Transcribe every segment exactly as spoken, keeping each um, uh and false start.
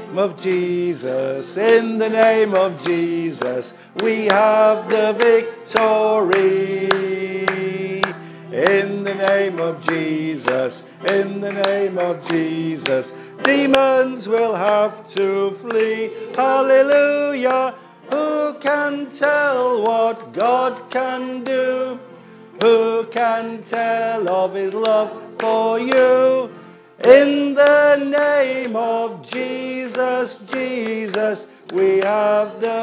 of Jesus, in the name of Jesus, we have the victory. In the name of Jesus, in the name of Jesus, demons will have to flee. Hallelujah! Who can tell what God can do? Who can tell of his love for you? In the name of Jesus, Jesus, we have the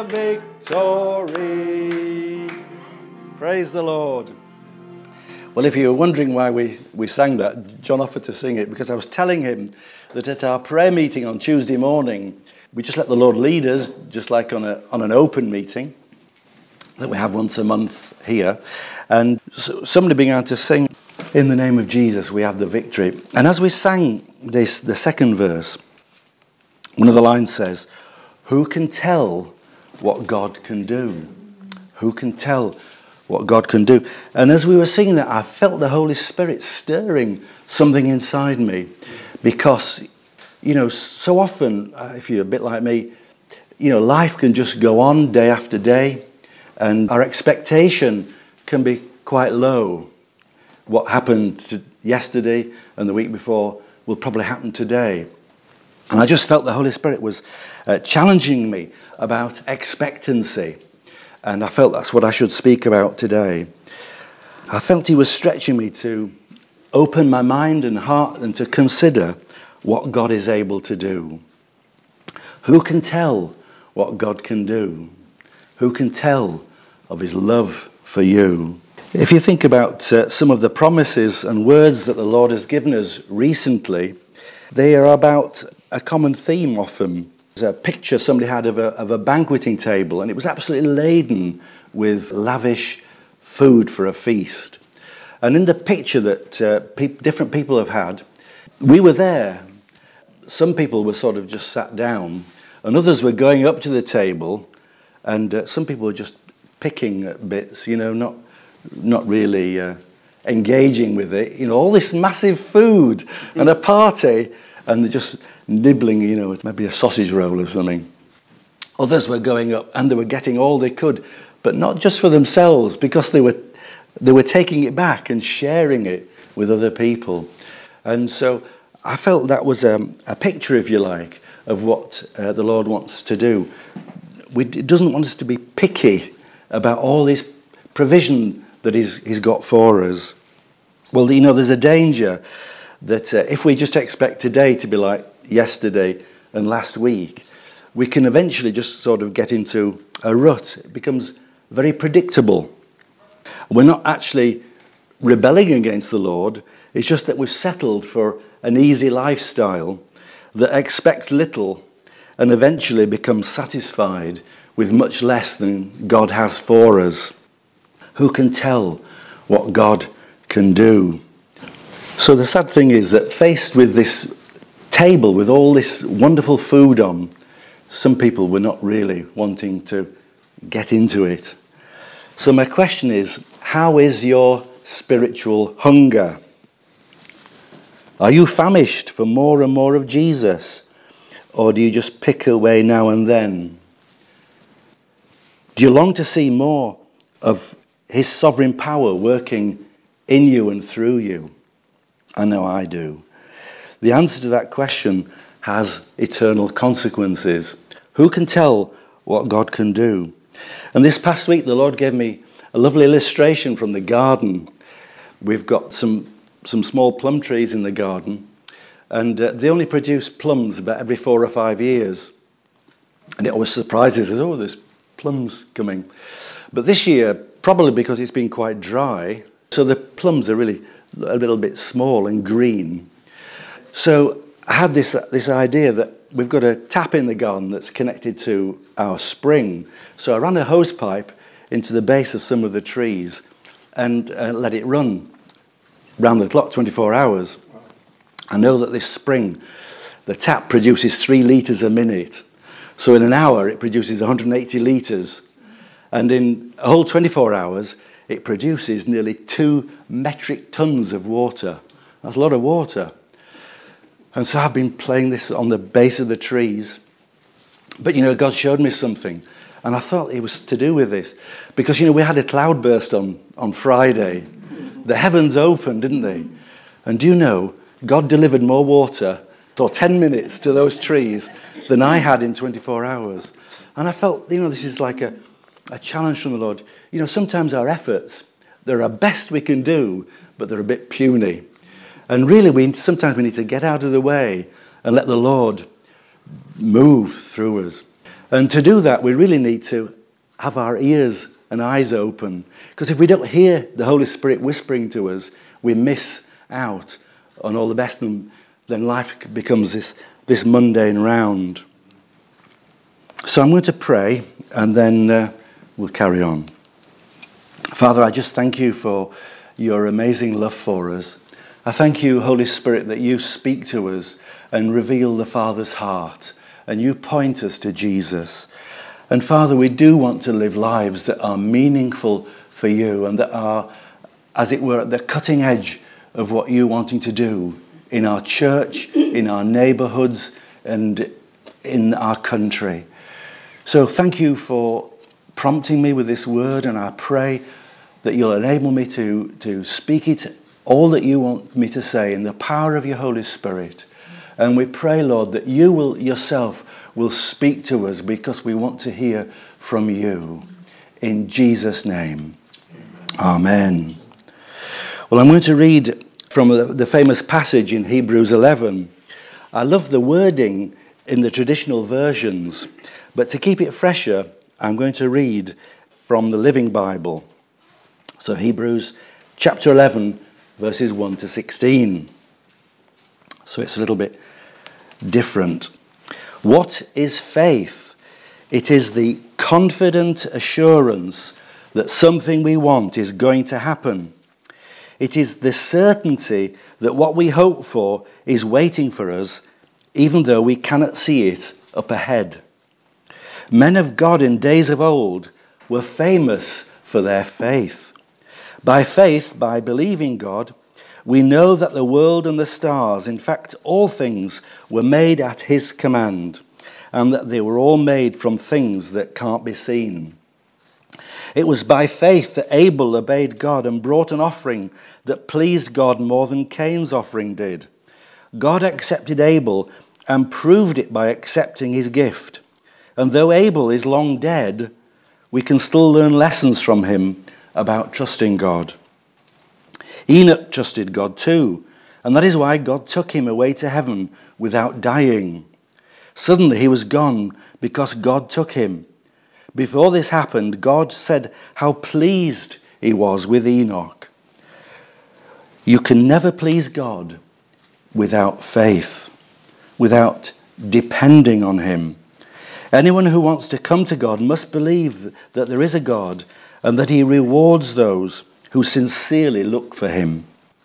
victory. Praise the Lord. Well, if you were wondering why we, we sang that, John offered to sing it because I was telling him that at our prayer meeting on Tuesday morning, we just let the Lord lead us, just like on a on an open meeting that we have once a month here. And so somebody began to sing, in the name of Jesus, we have the victory. And as we sang this, the second verse, one of the lines says, who can tell what God can do? Who can tell what God can do? And as we were singing that, I felt the Holy Spirit stirring something inside me. Because, you know, so often, if you're a bit like me, you know, life can just go on day after day. And our expectation can be quite low. What happened to yesterday and the week before will probably happen today. And I just felt the Holy Spirit was uh, challenging me about expectancy. And I felt that's what I should speak about today. I felt he was stretching me to open my mind and heart and to consider what God is able to do. Who can tell what God can do? Who can tell of his love for you? If you think about uh, some of the promises and words that the Lord has given us recently, they are about a common theme often. There's a picture somebody had of a, of a banqueting table, and it was absolutely laden with lavish food for a feast. And in the picture that uh, pe- different people have had, we were there. Some people were sort of just sat down, and others were going up to the table, and uh, some people were just picking at bits, you know, not not really uh, engaging with it. You know, all this massive food and a party, and they're just nibbling, you know, with maybe a sausage roll or something. Others were going up and they were getting all they could, but not just for themselves, because they were they were taking it back and sharing it with other people. And so I felt that was um, a picture, if you like, of what uh, the Lord wants to do. We, he doesn't want us to be picky about all this provision that he's, he's got for us. Well, you know, there's a danger that uh, if we just expect today to be like yesterday and last week, we can eventually just sort of get into a rut. It becomes very predictable. We're not actually rebelling against the Lord. It's just that we've settled for an easy lifestyle that expects little and eventually becomes satisfied with much less than God has for us. Who can tell what God can do? So the sad thing is that faced with this table with all this wonderful food on, some people were not really wanting to get into it. So my question is, how is your spiritual hunger? Are you famished for more and more of Jesus? Or do you just pick away now and then? Do you long to see more of his sovereign power working in you and through you? I know I do. The answer to that question has eternal consequences. Who can tell what God can do? And this past week, the Lord gave me a lovely illustration from the garden. We've got some, some small plum trees in the garden, and uh, they only produce plums about every four or five years. And it always surprises us, oh, there's plums coming. But this year, probably because it's been quite dry, so the plums are really a little bit small and green. So I had this this idea that we've got a tap in the garden that's connected to our spring. So I ran a hose pipe into the base of some of the trees and uh, let it run round the clock, twenty-four hours. I know that this spring, the tap produces three litres a minute. So in an hour, it produces one hundred eighty litres. And in a whole twenty-four hours, it produces nearly two metric tons of water. That's a lot of water. And so I've been playing this on the base of the trees. But, you know, God showed me something. And I thought it was to do with this. Because, you know, we had a cloudburst on, on Friday. The heavens opened, didn't they? And do you know, God delivered more water for ten minutes to those trees than I had in twenty-four hours. And I felt, you know, this is like a, a challenge from the Lord. You know, sometimes our efforts, they're our best we can do, but they're a bit puny. And really, we sometimes we need to get out of the way and let the Lord move through us. And to do that, we really need to have our ears and eyes open. Because if we don't hear the Holy Spirit whispering to us, we miss out on all the best, and then life becomes this, this mundane round. So I'm going to pray, and then uh, we'll carry on. Father, I just thank you for your amazing love for us. I thank you, Holy Spirit, that you speak to us and reveal the Father's heart, and you point us to Jesus. And Father, we do want to live lives that are meaningful for you and that are, as it were, at the cutting edge of what you're wanting to do in our church, in our neighbourhoods, and in our country. So thank you for prompting me with this word, and I pray that you'll enable me to, to speak it, all that you want me to say, in the power of your Holy Spirit. And we pray, Lord, that you will yourself will speak to us because we want to hear from you. In Jesus' name. Amen. Well, I'm going to read from the famous passage in Hebrews eleven. I love the wording in the traditional versions, but to keep it fresher, I'm going to read from the Living Bible. So Hebrews chapter eleven, verses one to sixteen. So it's a little bit different. What is faith? It is the confident assurance that something we want is going to happen. It is the certainty that what we hope for is waiting for us, even though we cannot see it up ahead. Men of God in days of old were famous for their faith. By faith, by believing God, we know that the world and the stars, in fact all things, were made at his command, and that they were all made from things that can't be seen. It was by faith that Abel obeyed God and brought an offering that pleased God more than Cain's offering did. God accepted Abel and proved it by accepting his gift. And though Abel is long dead, we can still learn lessons from him about trusting God. Enoch trusted God too, and that is why God took him away to heaven without dying. Suddenly he was gone because God took him. Before this happened, God said how pleased he was with Enoch. You can never please God without faith, without depending on him. Anyone who wants to come to God must believe that there is a God and that he rewards those who sincerely look for him.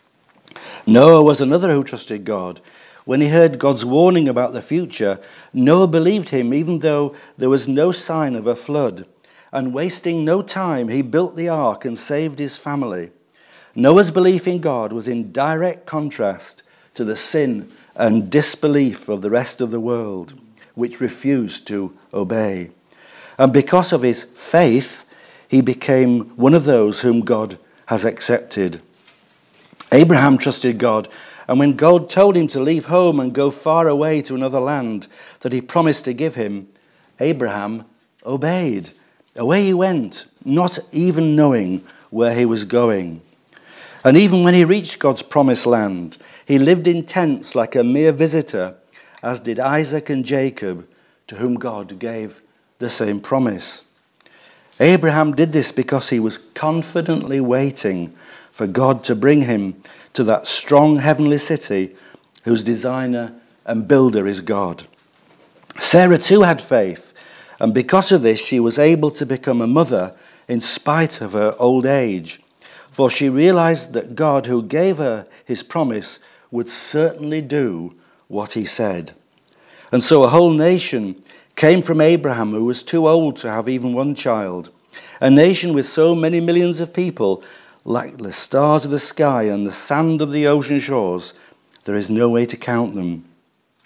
Noah was another who trusted God. When he heard God's warning about the future, Noah believed him even though there was no sign of a flood. And wasting no time, he built the ark and saved his family. Noah's belief in God was in direct contrast to the sin and disbelief of the rest of the world, which refused to obey. And because of his faith, he became one of those whom God has accepted. Abraham trusted God, and when God told him to leave home and go far away to another land that he promised to give him, Abraham obeyed. Away he went, not even knowing where he was going. And even when he reached God's promised land, he lived in tents like a mere visitor, as did Isaac and Jacob, to whom God gave the same promise. Abraham did this because he was confidently waiting for God to bring him to that strong heavenly city whose designer and builder is God. Sarah too had faith, and because of this she was able to become a mother in spite of her old age, for she realized that God, who gave her his promise, would certainly do what he said. And so a whole nation came from Abraham, who was too old to have even one child. A nation with so many millions of people, like the stars of the sky and the sand of the ocean shores, there is no way to count them.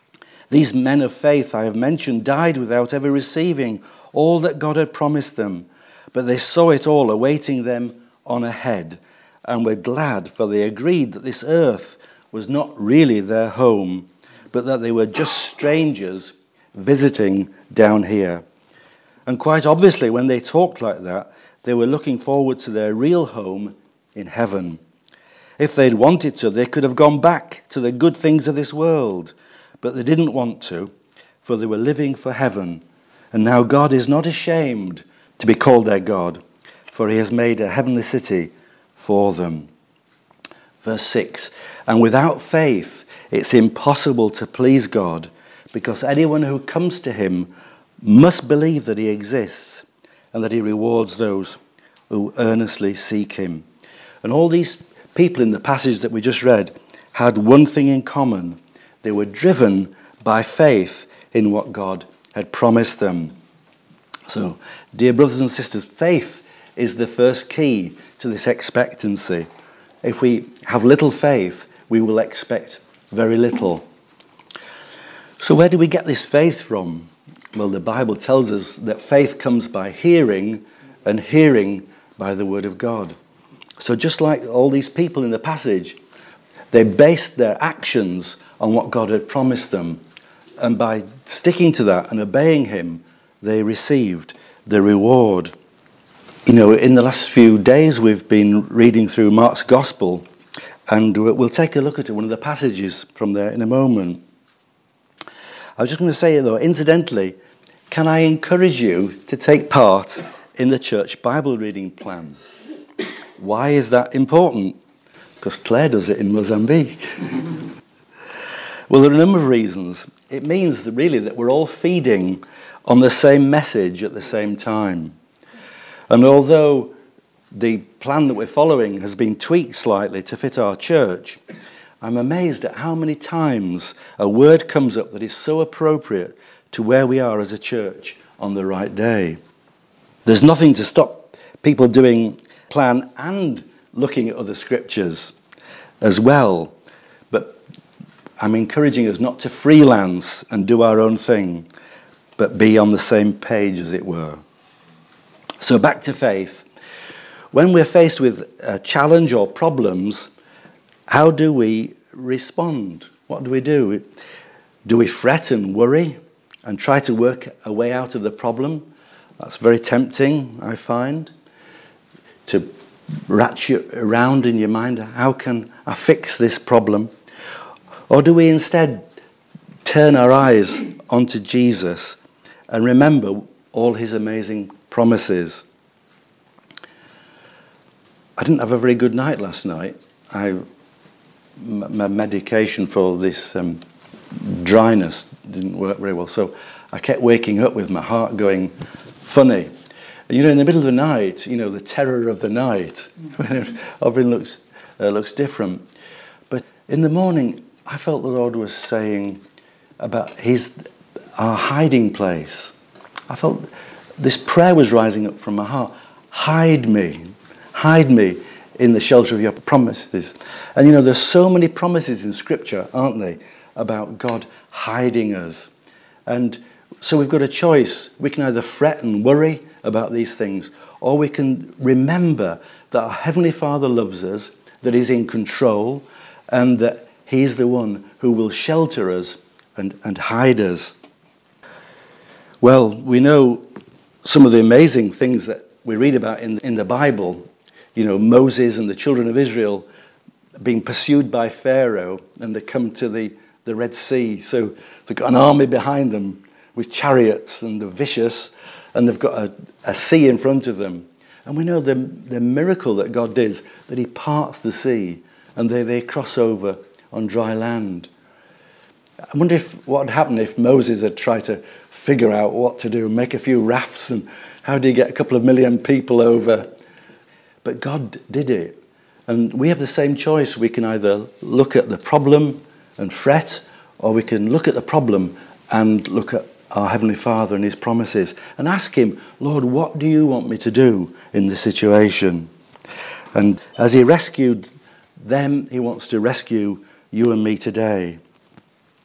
These men of faith I have mentioned died without ever receiving all that God had promised them, but they saw it all awaiting them on ahead, and were glad, for they agreed that this earth was not really their home, but that they were just strangers visiting down here. And quite obviously, when they talked like that, they were looking forward to their real home in heaven. If they'd wanted to, they could have gone back to the good things of this world, but they didn't want to, for they were living for heaven. And now God is not ashamed to be called their God, for he has made a heavenly city for them. Verse six, and without faith it's impossible to please God, because anyone who comes to him must believe that he exists and that he rewards those who earnestly seek him. And all these people in the passage that we just read had one thing in common. They were driven by faith in what God had promised them. So, dear brothers and sisters, faith is the first key to this expectancy. If we have little faith, we will expect very little. So where do we get this faith from? Well, the Bible tells us that faith comes by hearing, and hearing by the word of God. So just like all these people in the passage, they based their actions on what God had promised them. And by sticking to that and obeying him, they received the reward. You know, in the last few days we've been reading through Mark's Gospel, and we'll take a look at one of the passages from there in a moment. I was just going to say, though, incidentally, can I encourage you to take part in the church Bible reading plan? Why is that important? Because Claire does it in Mozambique. Well, there are a number of reasons. It means that really that we're all feeding on the same message at the same time. And although the plan that we're following has been tweaked slightly to fit our church, I'm amazed at how many times a word comes up that is so appropriate to where we are as a church on the right day. There's nothing to stop people doing plan and looking at other scriptures as well. But I'm encouraging us not to freelance and do our own thing, but be on the same page, as it were. So back to faith. When we're faced with a challenge or problems, how do we respond? What do we do? Do we fret and worry and try to work a way out of the problem? That's very tempting, I find, to ratchet around in your mind. How can I fix this problem? Or do we instead turn our eyes onto Jesus and remember all his amazing promises? I didn't have a very good night last night. I, my medication for this um, dryness didn't work very well, so I kept waking up with my heart going funny. And, you know, in the middle of the night, you know, the terror of the night, often looks uh, looks different. But in the morning, I felt the Lord was saying about his our hiding place. I felt this prayer was rising up from my heart. Hide me. Hide me in the shelter of your promises. And you know, there's so many promises in Scripture, aren't they, about God hiding us. And so we've got a choice. We can either fret and worry about these things, or we can remember that our Heavenly Father loves us, that he's in control, and that he's the one who will shelter us and, and hide us. Well, we know some of the amazing things that we read about in, in the Bible. You know, Moses and the children of Israel being pursued by Pharaoh, and they come to the, the Red Sea. So they've got an army behind them with chariots, and they're vicious, and they've got a, a sea in front of them. And we know the, the miracle that God did, that he parts the sea, and they, they cross over on dry land. I wonder if what would happen if Moses had tried to figure out what to do, make a few rafts, and how do you get a couple of million people over? But God did it. And we have the same choice. We can either look at the problem and fret, or we can look at the problem and look at our Heavenly Father and his promises and ask him, Lord, what do you want me to do in this situation? And as he rescued them, he wants to rescue you and me today.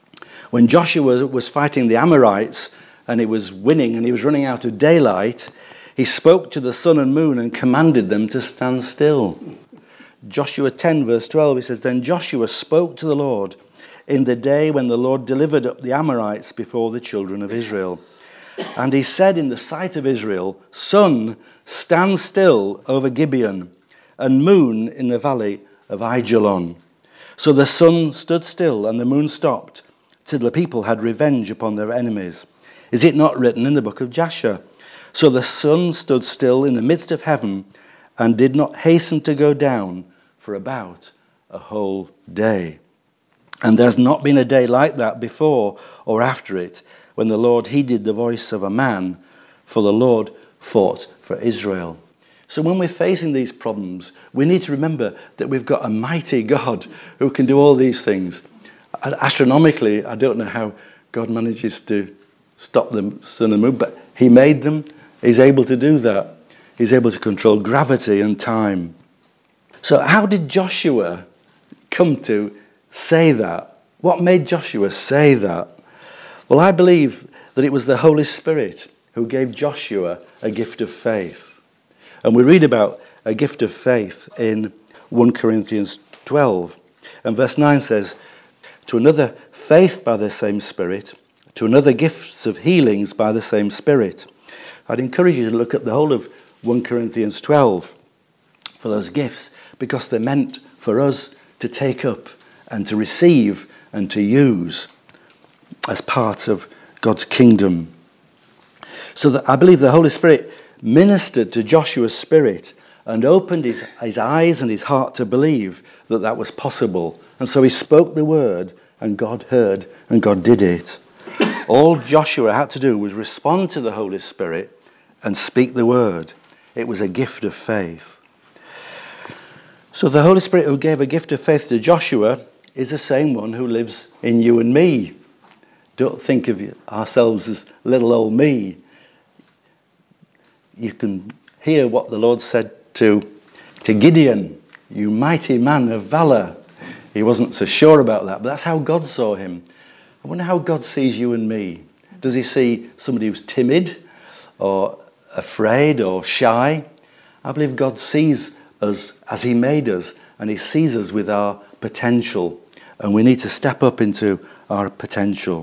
When Joshua was fighting the Amorites and he was winning and he was running out of daylight, he spoke to the sun and moon and commanded them to stand still. Joshua ten verse twelve, he says, "Then Joshua spoke to the Lord in the day when the Lord delivered up the Amorites before the children of Israel. And he said in the sight of Israel, Sun, stand still over Gibeon, and moon in the valley of Aijalon. So the sun stood still and the moon stopped, till the people had revenge upon their enemies. Is it not written in the book of Jasher? So the sun stood still in the midst of heaven and did not hasten to go down for about a whole day. And there's not been a day like that before or after it, when the Lord heeded the voice of a man, for the Lord fought for Israel." So when we're facing these problems, we need to remember that we've got a mighty God who can do all these things. Astronomically, I don't know how God manages to stop the sun and moon, but he made them. He's able to do that. He's able to control gravity and time. So how did Joshua come to say that? What made Joshua say that? Well, I believe that it was the Holy Spirit who gave Joshua a gift of faith. And we read about a gift of faith in First Corinthians twelve. And verse nine says, "To another faith by the same Spirit, to another gifts of healings by the same Spirit." I'd encourage you to look at the whole of First Corinthians twelve for those gifts, because they're meant for us to take up and to receive and to use as part of God's kingdom. So that I believe the Holy Spirit ministered to Joshua's spirit and opened his, his eyes and his heart to believe that that was possible. And so he spoke the word, and God heard, and God did it. All Joshua had to do was respond to the Holy Spirit and speak the word. It was a gift of faith. So the Holy Spirit who gave a gift of faith to Joshua is the same one who lives in you and me. Don't think of ourselves as little old me. You can hear what the Lord said to, to Gideon, "You mighty man of valor." He wasn't so sure about that, but that's how God saw him. I wonder how God sees you and me. Does he see somebody who's timid or afraid or shy? I believe God sees us as he made us, and he sees us with our potential, and we need to step up into our potential.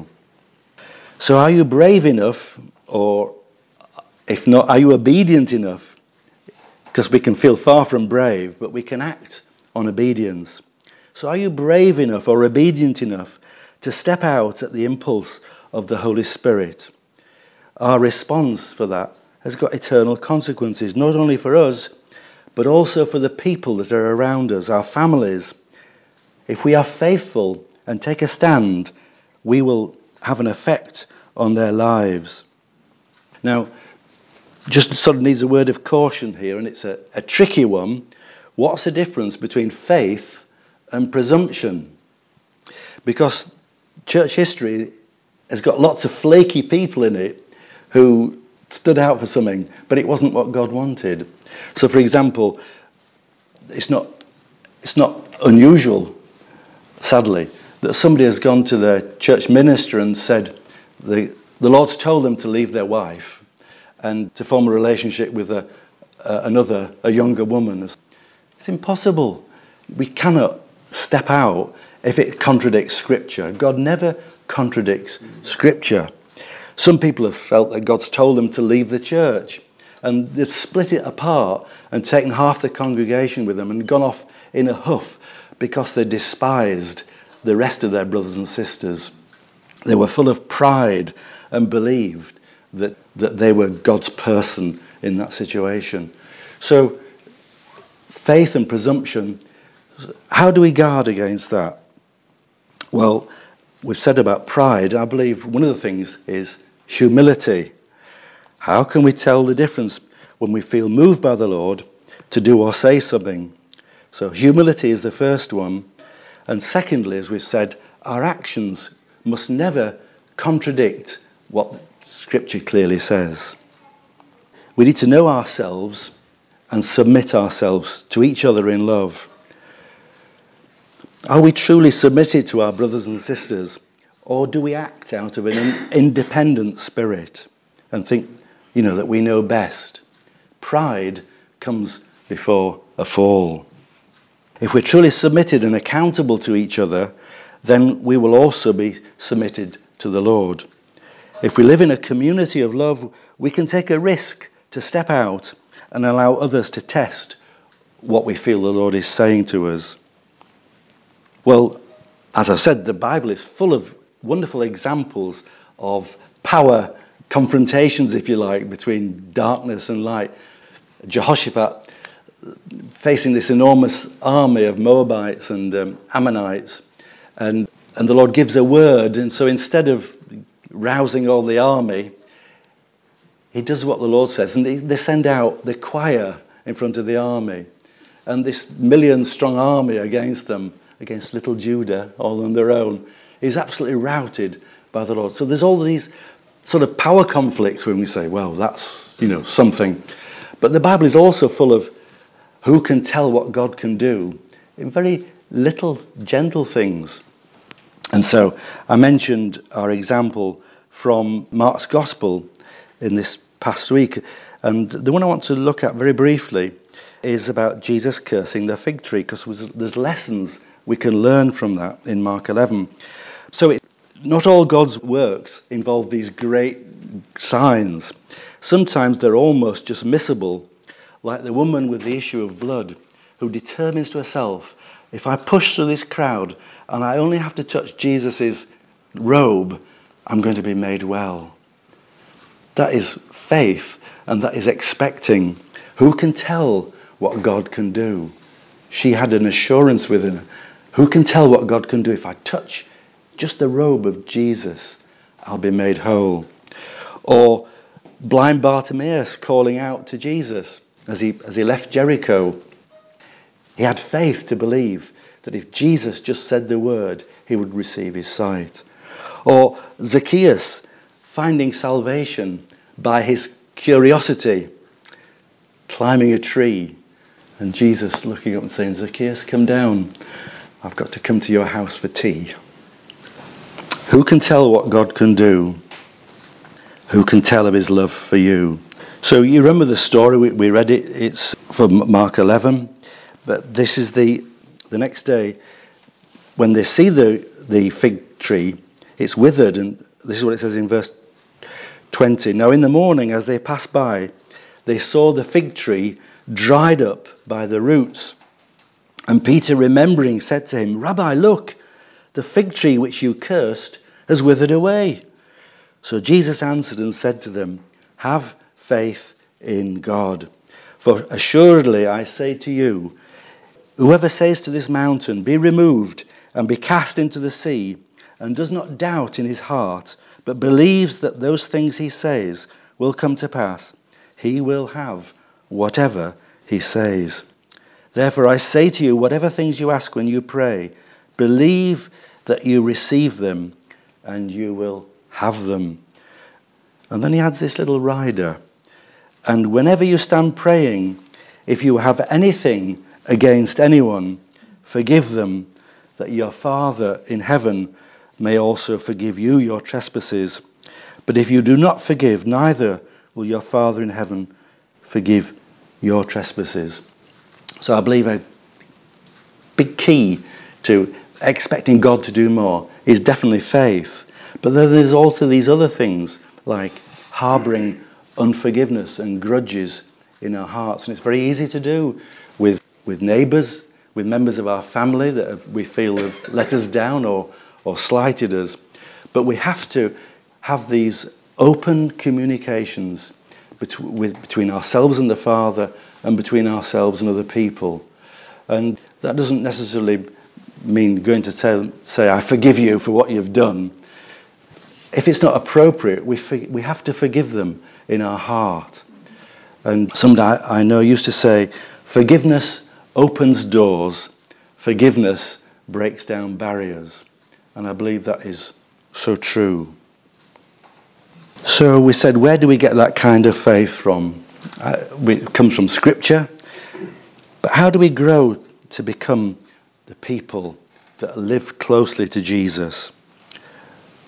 So are you brave enough, or if not, are you obedient enough? Because we can feel far from brave, but we can act on obedience. So are you brave enough or obedient enough to step out at the impulse of the Holy Spirit? Our response for that has got eternal consequences, not only for us, but also for the people that are around us, our families. If we are faithful and take a stand, we will have an effect on their lives. Now, just sort of needs a word of caution here, and it's a, a tricky one. What's the difference between faith and presumption? Because church history has got lots of flaky people in it who stood out for something, but it wasn't what God wanted. So, for example, it's not it's not unusual, sadly, that somebody has gone to their church minister and said the the Lord's told them to leave their wife and to form a relationship with a, uh, another, a younger woman. It's impossible. We cannot step out if it contradicts Scripture. God never contradicts Scripture. Some people have felt that God's told them to leave the church, and they've split it apart and taken half the congregation with them and gone off in a huff because they despised the rest of their brothers and sisters. They were full of pride and believed that, that they were God's person in that situation. So, faith and presumption, how do we guard against that? Well, we've said about pride. I believe one of the things is humility. How can we tell the difference when we feel moved by the Lord to do or say something? So humility is the first one. And secondly, as we've said, our actions must never contradict what Scripture clearly says. We need to know ourselves and submit ourselves to each other in love. Are we truly submitted to our brothers and sisters, Or do we act out of an independent spirit and think, you know, that we know best? Pride comes before a fall. If we're truly submitted and accountable to each other, then we will also be submitted to the Lord. If we live in a community of love, we can take a risk to step out and allow others to test what we feel the Lord is saying to us. Well, as I've said, the Bible is full of wonderful examples of power confrontations, if you like, between darkness and light. Jehoshaphat facing this enormous army of Moabites and um, Ammonites, and, and the Lord gives a word, and so instead of rousing all the army, he does what the Lord says, and they, they send out the choir in front of the army, and this million-strong army against them, against little Judah, all on their own, is absolutely routed by the Lord. So there's all these sort of power conflicts when we say, well, that's, you know, something. But the Bible is also full of who can tell what God can do in very little, gentle things. And so I mentioned our example from Mark's Gospel in this past week. And the one I want to look at very briefly is about Jesus cursing the fig tree, because there's lessons we can learn from that in Mark eleven. So it, not all God's works involve these great signs. Sometimes they're almost just missable, like the woman with the issue of blood, who determines to herself, if I push through this crowd and I only have to touch Jesus' robe, I'm going to be made well. That is faith, and that is expecting. Who can tell what God can do? She had an assurance within her. Who can tell what God can do? If I touch just the robe of Jesus, I'll be made whole. Or blind Bartimaeus calling out to Jesus as he, as he left Jericho. He had faith to believe that if Jesus just said the word, he would receive his sight. Or Zacchaeus finding salvation by his curiosity, climbing a tree, and Jesus looking up and saying, Zacchaeus, come down. I've got to come to your house for tea. Who can tell what God can do? Who can tell of his love for you? So you remember the story, we, we read it, it's from Mark eleven, but this is the, the next day, when they see the, the fig tree, it's withered, and this is what it says in verse twenty. Now in the morning, as they passed by, they saw the fig tree dried up by the roots. And Peter, remembering, said to him, Rabbi, look, the fig tree which you cursed has withered away. So Jesus answered and said to them, have faith in God. For assuredly I say to you, whoever says to this mountain, be removed and be cast into the sea, and does not doubt in his heart, but believes that those things he says will come to pass, he will have whatever he says. Therefore I say to you, whatever things you ask when you pray, believe that you receive them, and you will have them. And then he adds this little rider. And whenever you stand praying, if you have anything against anyone, forgive them, that your Father in heaven may also forgive you your trespasses. But if you do not forgive, neither will your Father in heaven forgive your trespasses. So I believe a big key to expecting God to do more is definitely faith. But then there's also these other things, like harbouring unforgiveness and grudges in our hearts. And it's very easy to do with, with neighbours, with members of our family that we feel have let us down or, or slighted us. But we have to have these open communications bet- with, between ourselves and the Father, and between ourselves and other people. And that doesn't necessarily mean going to tell, say, I forgive you for what you've done. If it's not appropriate, we for, we have to forgive them in our heart. And somebody I know used to say, forgiveness opens doors, forgiveness breaks down barriers. And I believe that is so true. So we said, where do we get that kind of faith from? Uh, it comes from Scripture. But how do we grow to become the people that live closely to Jesus?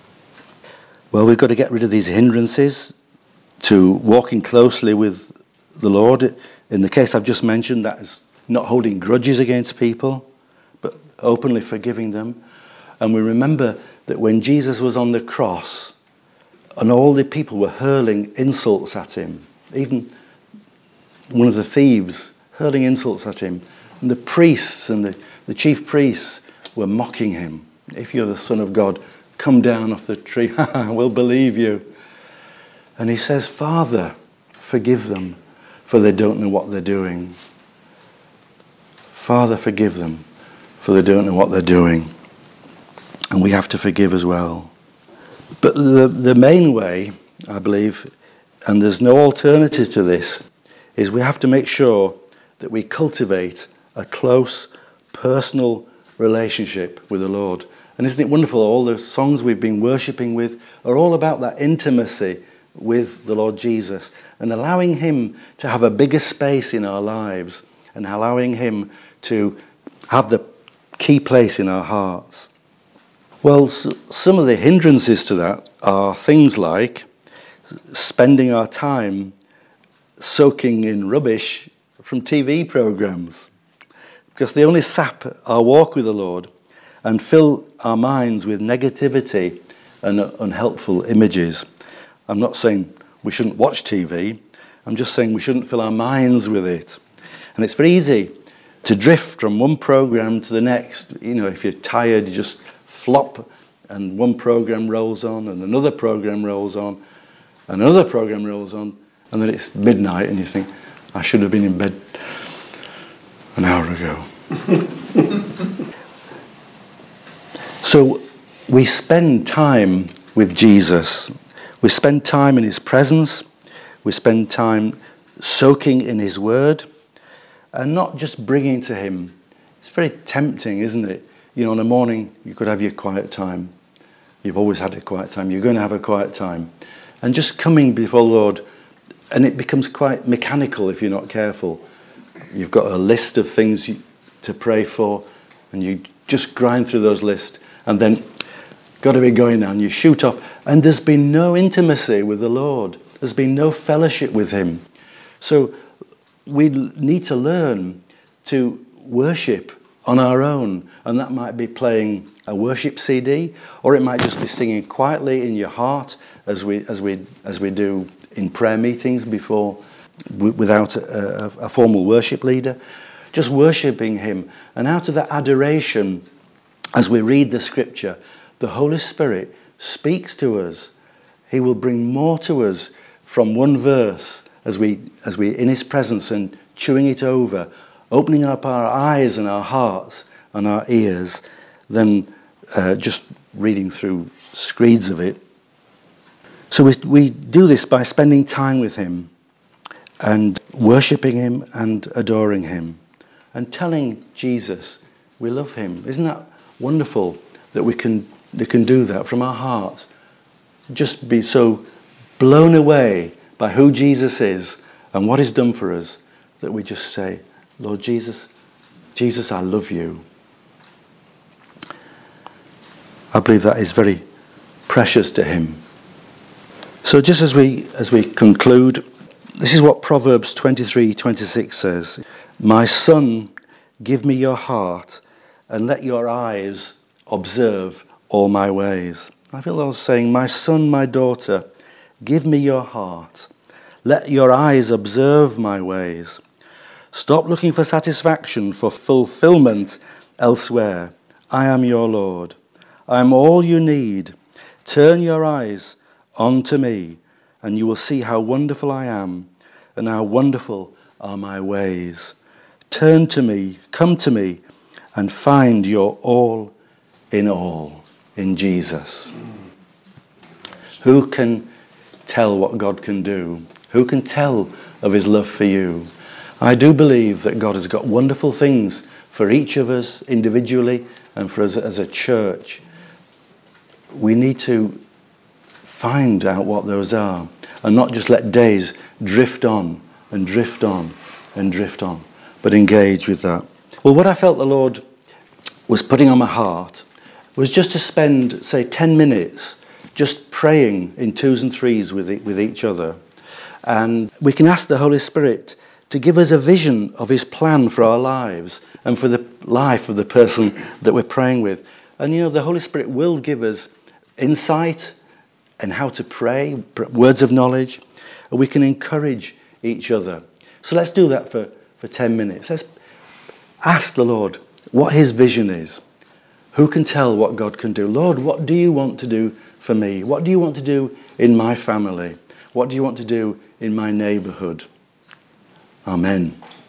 Well, we've got to get rid of these hindrances to walking closely with the Lord. In the case I've just mentioned, that is not holding grudges against people, but openly forgiving them. And we remember that when Jesus was on the cross and all the people were hurling insults at him, even one of the thieves hurling insults at him, and the priests and the, the chief priests were mocking him. If you're the Son of God, come down off the tree. We'll believe you. And he says, Father, forgive them, for they don't know what they're doing. Father, forgive them, for they don't know what they're doing. And we have to forgive as well. But the, the main way, I believe, and there's no alternative to this, is we have to make sure that we cultivate a close, personal relationship with the Lord. And isn't it wonderful, all the songs we've been worshipping with are all about that intimacy with the Lord Jesus and allowing him to have a bigger space in our lives and allowing him to have the key place in our hearts. Well, s- some of the hindrances to that are things like spending our time soaking in rubbish from T V programs, because they only sap our walk with the Lord and fill our minds with negativity and unhelpful images. I'm not saying we shouldn't watch T V, I'm just saying we shouldn't fill our minds with it. And it's very easy to drift from one program to the next. You know, if you're tired, you just flop and one program rolls on and another program rolls on, another program rolls on, and then it's midnight and you think, I should have been in bed an hour ago. So we spend time with Jesus. We spend time in his presence. We spend time soaking in his word and not just bringing to him. It's very tempting, isn't it? You know, in the morning you could have your quiet time. You've always had a quiet time. You're going to have a quiet time. And just coming before the Lord, and it becomes quite mechanical if you're not careful. You've got a list of things you, to pray for, and you just grind through those lists, and then got to be going now, and you shoot off. And there's been no intimacy with the Lord. There's been no fellowship with him. So we need to learn to worship on our own, and that might be playing a worship C D, or it might just be singing quietly in your heart, as we as we as we do in prayer meetings before, w- without a, a, a formal worship leader, just worshipping him. And out of that adoration, as we read the scripture, the Holy Spirit speaks to us. He will bring more to us from one verse as we as we in his presence and chewing it over, opening up our eyes and our hearts and our ears, than uh, just reading through screeds of it. So we we do this by spending time with him and worshipping him and adoring him and telling Jesus we love him. Isn't that wonderful that we can we can do that from our hearts? Just be so blown away by who Jesus is and what he's done for us that we just say, Lord Jesus, Jesus, I love you. I believe that is very precious to him. So just as we as we conclude, this is what Proverbs twenty-three twenty-six says. My son, give me your heart and let your eyes observe all my ways. I feel I was saying, my son, my daughter, give me your heart. Let your eyes observe my ways. Stop looking for satisfaction, for fulfillment elsewhere. I am your Lord. I am all you need. Turn your eyes onto me, and you will see how wonderful I am, and how wonderful are my ways. Turn to me, come to me, and find your all in all in Jesus. Who can tell what God can do? Who can tell of his love for you? I do believe that God has got wonderful things for each of us individually and for us as a church. We need to find out what those are and not just let days drift on and drift on and drift on, but engage with that. Well, what I felt the Lord was putting on my heart was just to spend, say, ten minutes just praying in twos and threes with, it, with each other. And we can ask the Holy Spirit to give us a vision of his plan for our lives and for the life of the person that we're praying with. And you know, the Holy Spirit will give us insight and how to pray, words of knowledge, and we can encourage each other. So let's do that for, for ten minutes. Let's ask the Lord what his vision is. Who can tell what God can do? Lord, what do you want to do for me? What do you want to do in my family? What do you want to do in my neighbourhood? Amen.